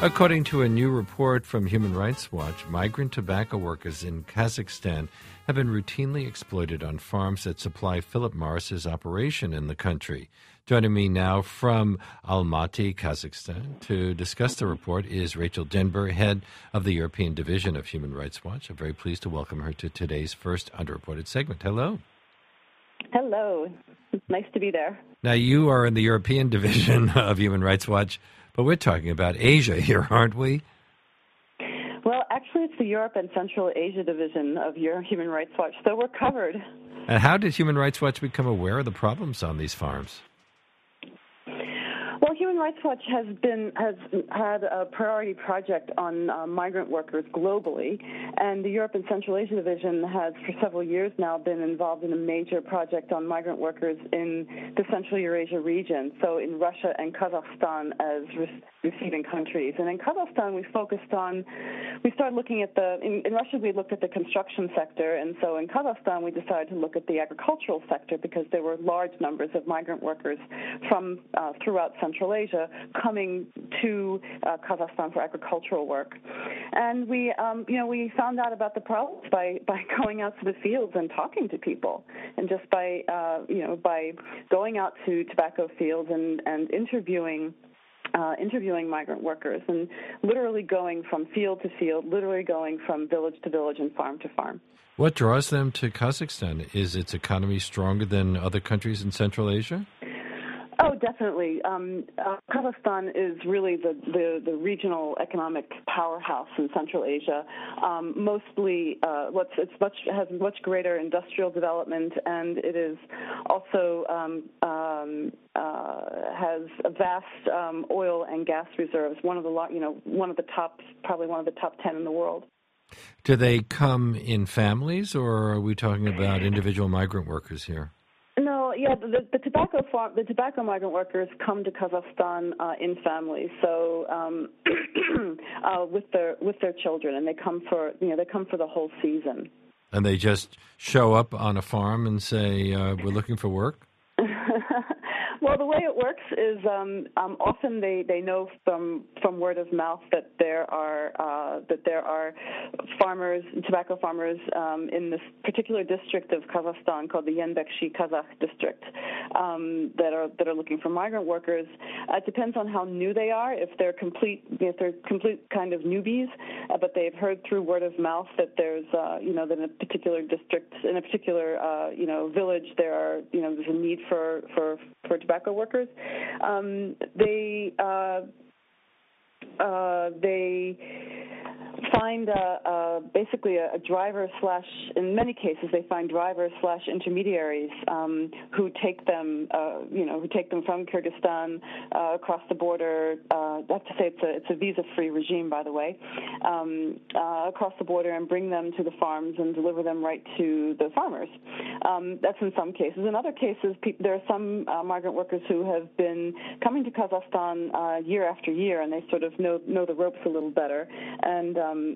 According to a new report from Human Rights Watch, migrant tobacco workers in Kazakhstan have been routinely exploited on farms that supply Philip Morris's operation in the country. Joining me now from Almaty, Kazakhstan, to discuss the report is Rachel Denber, head of the European Division of Human Rights Watch. I'm very pleased to welcome her to today's first underreported segment. Hello. Hello. It's nice to be there. Now, you are in the European Division of Human Rights Watch, but we're talking about Asia here, aren't we? Well, actually, it's the Europe and Central Asia Division of your Human Rights Watch, so we're covered. And how did Human Rights Watch become aware of the problems on these farms? Well, Human Rights Watch has had a priority project on migrant workers globally, and the Europe and Central Asia Division has for several years now been involved in a major project on migrant workers in the Central Eurasia region, so in Russia and Kazakhstan as receiving countries. And in Kazakhstan, we started looking at in Russia we looked at the construction sector, and so in Kazakhstan we decided to look at the agricultural sector because there were large numbers of migrant workers from throughout Central Asia coming to Kazakhstan for agricultural work. And we found out about the problems by going out to the fields and talking to people, and just by going out to tobacco fields and interviewing migrant workers, and literally going from field to field, literally going from village to village and farm to farm. What draws them to Kazakhstan? Is its economy stronger than other countries in Central Asia? Oh, definitely. Kazakhstan is really the regional economic powerhouse in Central Asia. Mostly, has much greater industrial development, and it is also has a vast oil and gas reserves. Probably one of the top 10 in the world. Do they come in families, or are we talking about individual migrant workers here? No, yeah, the tobacco migrant workers come to Kazakhstan in families, so with their children, and they come for the whole season. And they just show up on a farm and say, "We're looking for work." Well, the way it works is often they know from word of mouth that there are farmers, tobacco farmers in this particular district of Kazakhstan called the Yanbekshi Kazakh district that are looking for migrant workers. It depends on how new they are. If they're complete kind of newbies, but they've heard through word of mouth that there's that in a particular district, in a particular village, there's a need for tobacco workers. They find basically a driver / in many cases they find drivers / intermediaries who take them from Kyrgyzstan across the border. I have to say it's a visa-free regime, by the way, across the border, and bring them to the farms and deliver them right to the farmers. That's in some cases. In other cases, there are some migrant workers who have been coming to Kazakhstan year after year, and they sort of know the ropes a little better, and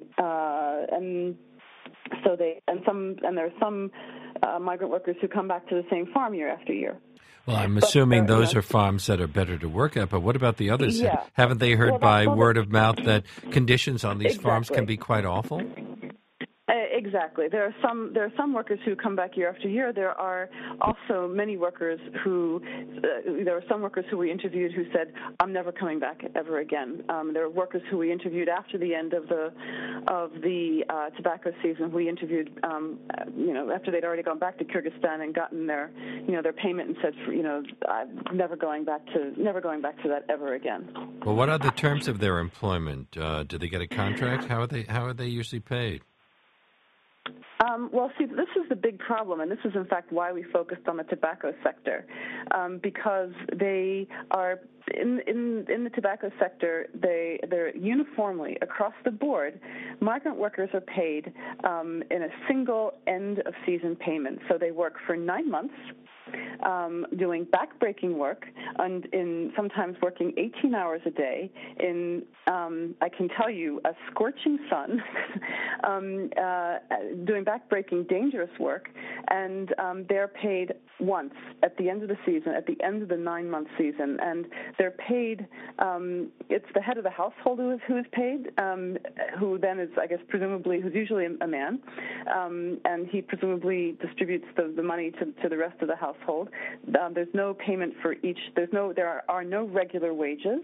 there are some migrant workers who come back to the same farm year after year. Well, I'm assuming those are farms that are better to work at, but what about the others? Yeah. Haven't they heard by word of mouth that conditions on these farms can be quite awful? Exactly. There are some workers who come back year after year. There are also many workers there were some workers who we interviewed who said, "I'm never coming back ever again." There are workers who we interviewed after the end of the tobacco season. We interviewed, after they'd already gone back to Kyrgyzstan and gotten their payment, and said, "I'm never going back to that ever again." Well, what are the terms of their employment? Do they get a contract? How are they usually paid? Well, see, this is the big problem, and this is, in fact, why we focused on the tobacco sector, because they are in the tobacco sector. They're uniformly across the board. Migrant workers are paid in a single end of season payment, so they work for 9 months. Doing back-breaking work, and sometimes working 18 hours a day in, I can tell you, a scorching sun, doing back-breaking dangerous work, and they're paid once at the end of the season, at the end of the 9-month season, and they're paid. It's the head of the household who is paid, who then is, I guess, presumably, who's usually a man, and he presumably distributes the money to the rest of the household. There's no payment for each. There are no regular wages,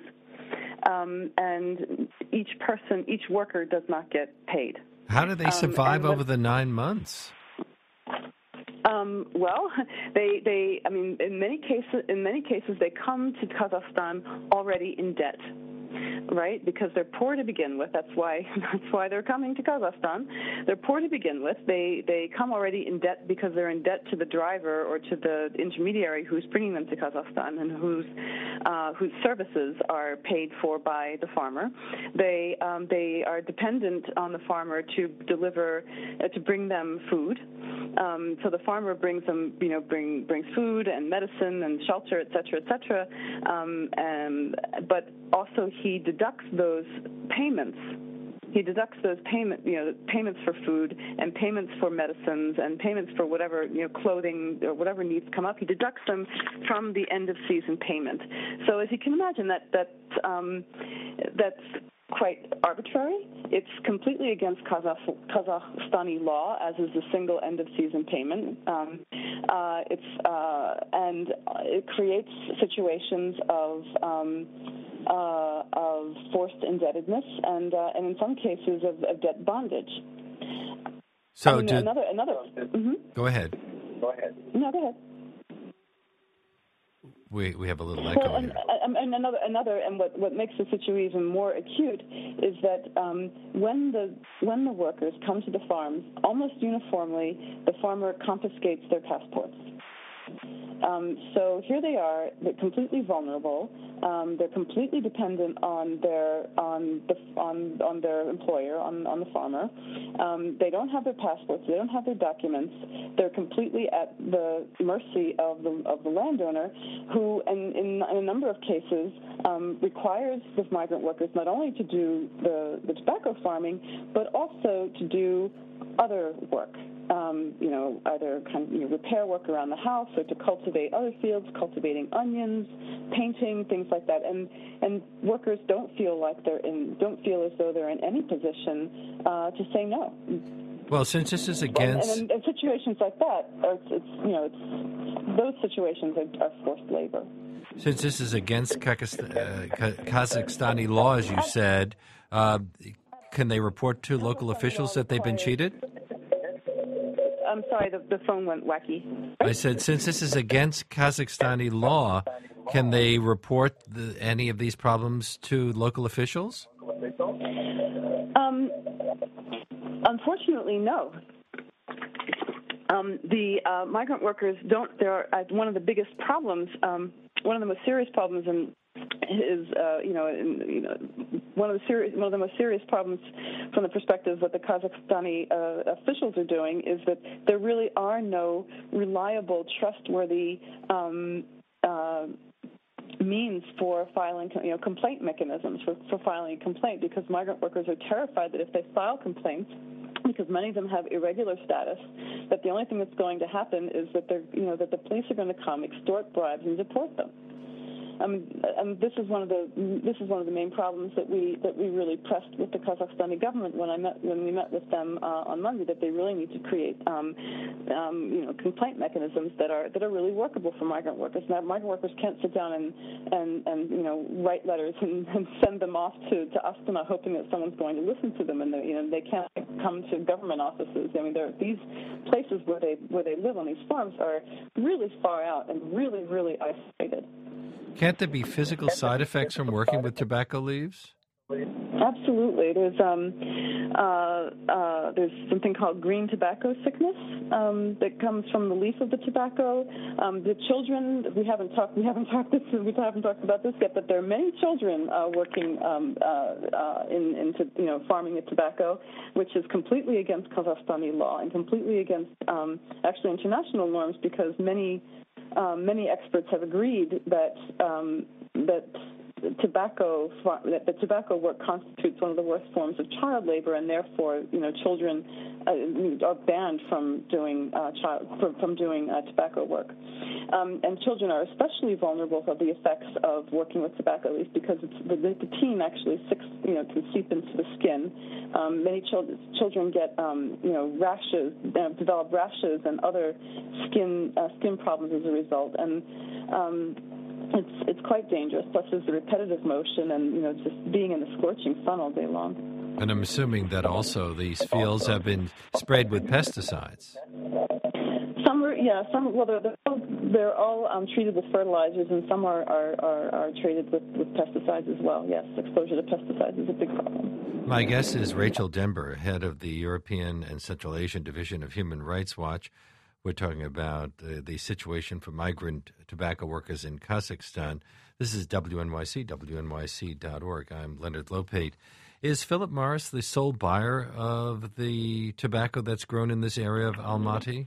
and each worker does not get paid. How do they survive over the 9 months? Well, I mean, in many cases, they come to Kazakhstan already in debt, right? Because they're poor to begin with. That's why they're coming to Kazakhstan. They're poor to begin with. They come already in debt because they're in debt to the driver or to the intermediary who's bringing them to Kazakhstan and whose services are paid for by the farmer. They are dependent on the farmer to bring them food. So the farmer brings them, brings food and medicine and shelter, et cetera, but also he deducts those payments. He deducts those payments for food and payments for medicines and payments for whatever, clothing or whatever needs come up. He deducts them from the end of season payment. So as you can imagine, that's quite arbitrary. It's completely against Kazakhstani law, as is the single end of season payment. And it creates situations of forced indebtedness and in some cases of debt bondage. So another. Mm-hmm. Go ahead. No, go ahead. We have a little echo here. And what makes the situation even more acute is that when the workers come to the farms, almost uniformly, the farmer confiscates their passports. So here they are. They're completely vulnerable. They're completely dependent on their employer, on the farmer. They don't have their passports. They don't have their documents. They're completely at the mercy of the landowner, who, in a number of cases, requires the migrant workers not only to do the tobacco farming, but also to do other work. Either repair work around the house or to cultivate other fields, cultivating onions, painting, things like that. And workers don't feel as though they're in any position to say no. Well, since this is against and situations like that, those situations are forced labor. Since this is against Kazakhstani law, as you said, can they report to local officials that they've been cheated? I'm sorry, the phone went wacky. I said, since this is against Kazakhstani law, can they report any of these problems to local officials? Unfortunately, no. The migrant workers don't. They're one of the biggest problems. One of the most serious problems one of the most serious problems from the perspective of what the Kazakhstani officials are doing is that there really are no reliable, trustworthy means for filing, complaint mechanisms for filing a complaint, because migrant workers are terrified that if they file complaints, because many of them have irregular status, that the only thing that's going to happen is that that the police are going to come, extort bribes, and deport them. This is one of the main problems that we really pressed with the Kazakhstani government when we met with them on Monday, that they really need to create complaint mechanisms that are really workable for migrant workers. Now, migrant workers can't sit down and write letters and send them off to Astana hoping that someone's going to listen to them, and they can't come to government offices. These places where they live on these farms are really far out and really, really isolated. Can't there be physical side effects from working with tobacco leaves? Absolutely. There's something called green tobacco sickness that comes from the leaf of the tobacco. The children, we haven't talked about this yet, but there are many children working into farming the tobacco, which is completely against Kazakhstani law and completely against actually international norms, because many experts have agreed that that tobacco work constitutes one of the worst forms of child labor, and therefore, children are banned from doing tobacco work. And children are especially vulnerable to the effects of working with tobacco leaf because the nicotine actually can seep into the skin. Many children get rashes, develop rashes and other skin problems as a result, and it's quite dangerous. Plus, there's the repetitive motion and just being in the scorching sun all day long. And I'm assuming that also these fields have been sprayed with pesticides. They're all treated with fertilizers, and some are treated with pesticides as well. Yes, exposure to pesticides is a big problem. My guest is Rachel Dember, head of the European and Central Asian Division of Human Rights Watch. We're talking about the situation for migrant tobacco workers in Kazakhstan. This is WNYC, WNYC.org. I'm Leonard Lopate. Is Philip Morris the sole buyer of the tobacco that's grown in this area of Almaty?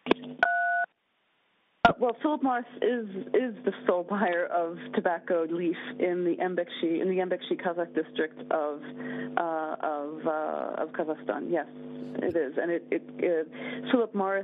Well, Philip Morris is the sole buyer of tobacco leaf in the Embekshi Kazakh district of Kazakhstan. Yes, it is, and Philip Morris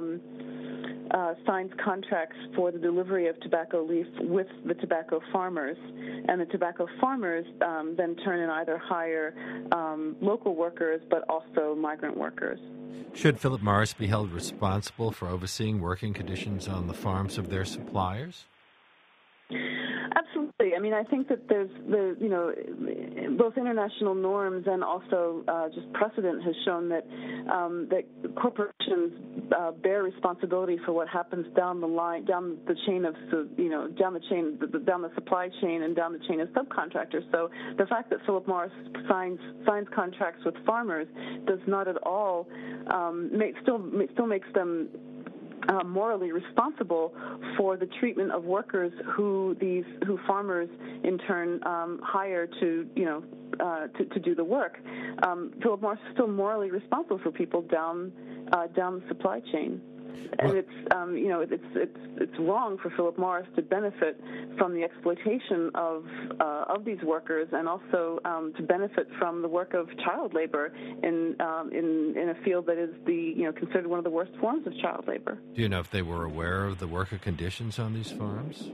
signs contracts for the delivery of tobacco leaf with the tobacco farmers, and the tobacco farmers then turn and either hire local workers but also migrant workers. Should Philip Morris be held responsible for overseeing working conditions on the farms of their suppliers? Absolutely. I mean, I think that there's both international norms and also just precedent has shown that corporations bear responsibility for what happens down the line, down the chain of down the supply chain and down the chain of subcontractors. So the fact that Philip Morris signs contracts with farmers does not at all still makes them morally responsible for the treatment of workers who farmers in turn hire to do the work. Philip Morris is still morally responsible for people down the supply chain. And it's wrong for Philip Morris to benefit from the exploitation of these workers, and also to benefit from the work of child labor in a field that is considered one of the worst forms of child labor. Do you know if they were aware of the worker conditions on these farms?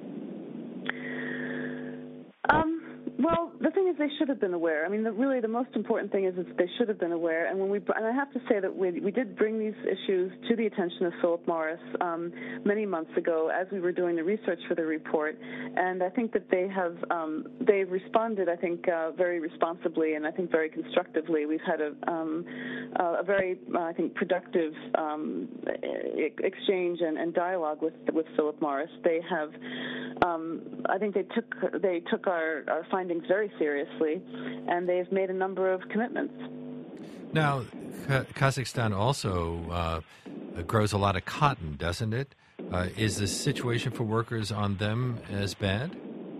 Well, the thing is, they should have been aware. I mean, really, the most important thing is that they should have been aware. And I have to say that we did bring these issues to the attention of Philip Morris many months ago as we were doing the research for the report. And I think that they've responded, I think, very responsibly and I think very constructively. We've had a very, I think, productive exchange and dialogue with Philip Morris. They have, I think, they took our findings very seriously, and they've made a number of commitments. Now, Kazakhstan also grows a lot of cotton, doesn't it? Is the situation for workers on them as bad?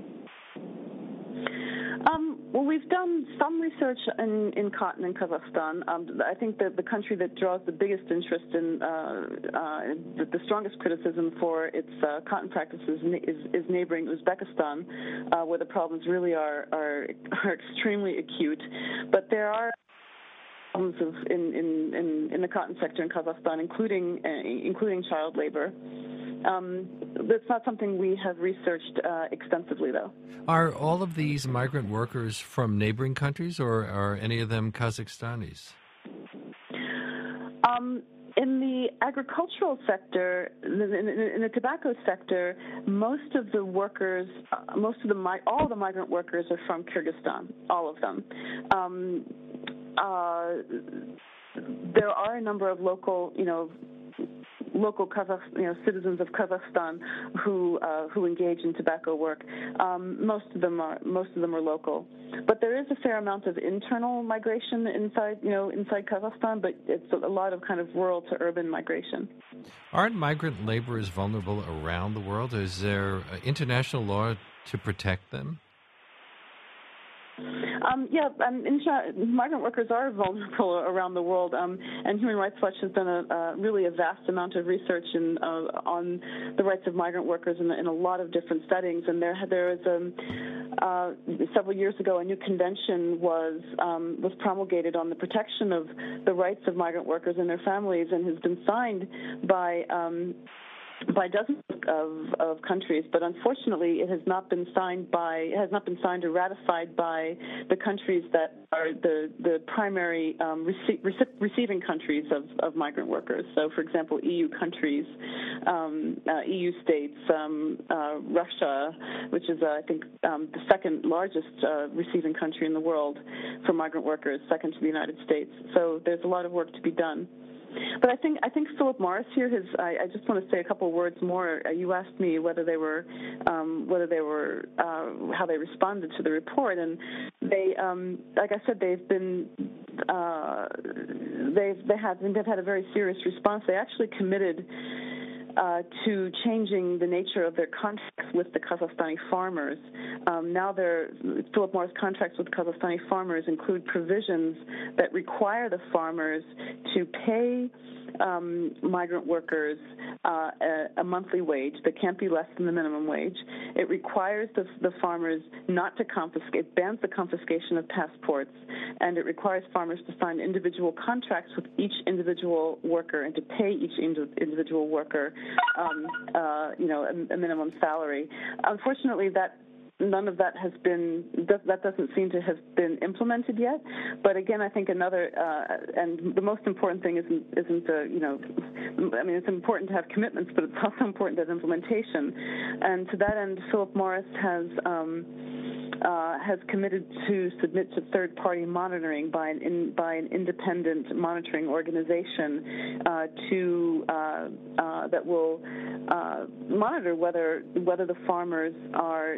Well, we've done some research in cotton in Kazakhstan. I think that the country that draws the biggest interest in the strongest criticism for its cotton practices is neighboring Uzbekistan, where the problems really are extremely acute. But there are problems in the cotton sector in Kazakhstan, including child labor. That's not something we have researched extensively, though. Are all of these migrant workers from neighboring countries, or are any of them Kazakhstanis? In the agricultural sector, in the tobacco sector, most of the workers, all the migrant workers are from Kyrgyzstan, all of them. There are a number of local Kazakh, citizens of Kazakhstan who engage in tobacco work. Most of them are local, but there is a fair amount of internal migration inside Kazakhstan. But it's a lot of kind of rural to urban migration. Aren't migrant laborers vulnerable around the world? Is there international law to protect them? Migrant workers are vulnerable around the world, and Human Rights Watch has done really a vast amount of research on the rights of migrant workers in a lot of different settings. And there is several years ago a new convention was promulgated on the protection of the rights of migrant workers and their families, and has been signed by dozens of countries, but unfortunately, it has not been signed or ratified by the countries that are the primary receiving countries of migrant workers. So, for example, EU countries, EU states, Russia, which is I think the second largest receiving country in the world for migrant workers, second to the United States. So there's a lot of work to be done. But I think Philip Morris here has. I just want to say a couple of words more. You asked me whether they were how they responded to the report, and they, like I said, they've had a very serious response. They actually committed to changing the nature of their contracts with the Kazakhstani farmers. Now Philip Morris contracts with Kazakhstani farmers include provisions that require the farmers to pay migrant workers a monthly wage that can't be less than the minimum wage. It requires the farmers not to confiscate, bans the confiscation of passports, and it requires farmers to sign individual contracts with each individual worker and to pay each individual worker, a minimum salary. Unfortunately, none of that that doesn't seem to have been implemented yet. But again, I think another, and the most important thing isn't it's important to have commitments, but it's also important to have implementation. And to that end, Philip Morris has committed to submit to third-party monitoring by an independent monitoring organization that will monitor whether the farmers are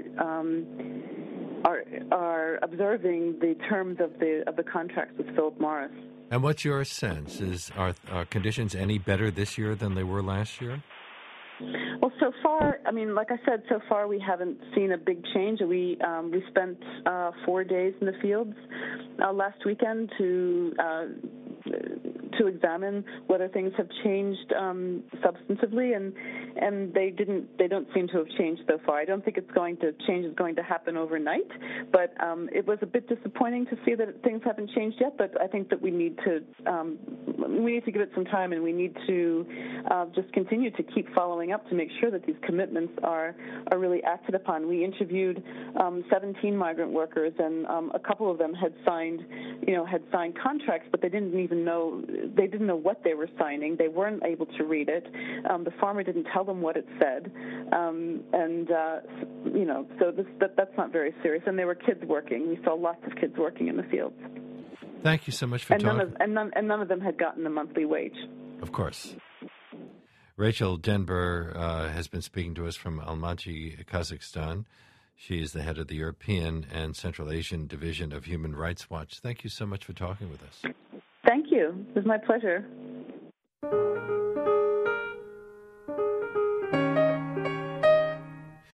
observing the terms of the contracts with Philip Morris. And what's your sense? Are conditions any better this year than they were last year? Well, so far, like I said, so far we haven't seen a big change. We spent 4 days in the fields last weekend to examine whether things have changed substantively, and they don't seem to have changed so far. I don't think change is going to happen overnight, but it was a bit disappointing to see that things haven't changed yet. But I think that we need to give it some time, and we need to just continue to keep following up to make sure that these commitments are really acted upon. We interviewed 17 migrant workers, and a couple of them had signed contracts, but they didn't know what they were signing. They weren't able to read it. The farmer didn't tell them what it said, so that's not very serious. And there were kids working. We saw lots of kids working in the fields. Thank you so much for talking. None of them had gotten a monthly wage. Of course. Rachel Denber has been speaking to us from Almaty, Kazakhstan. She is the head of the European and Central Asian Division of Human Rights Watch. Thank you so much for talking with us. Thank you. It was my pleasure.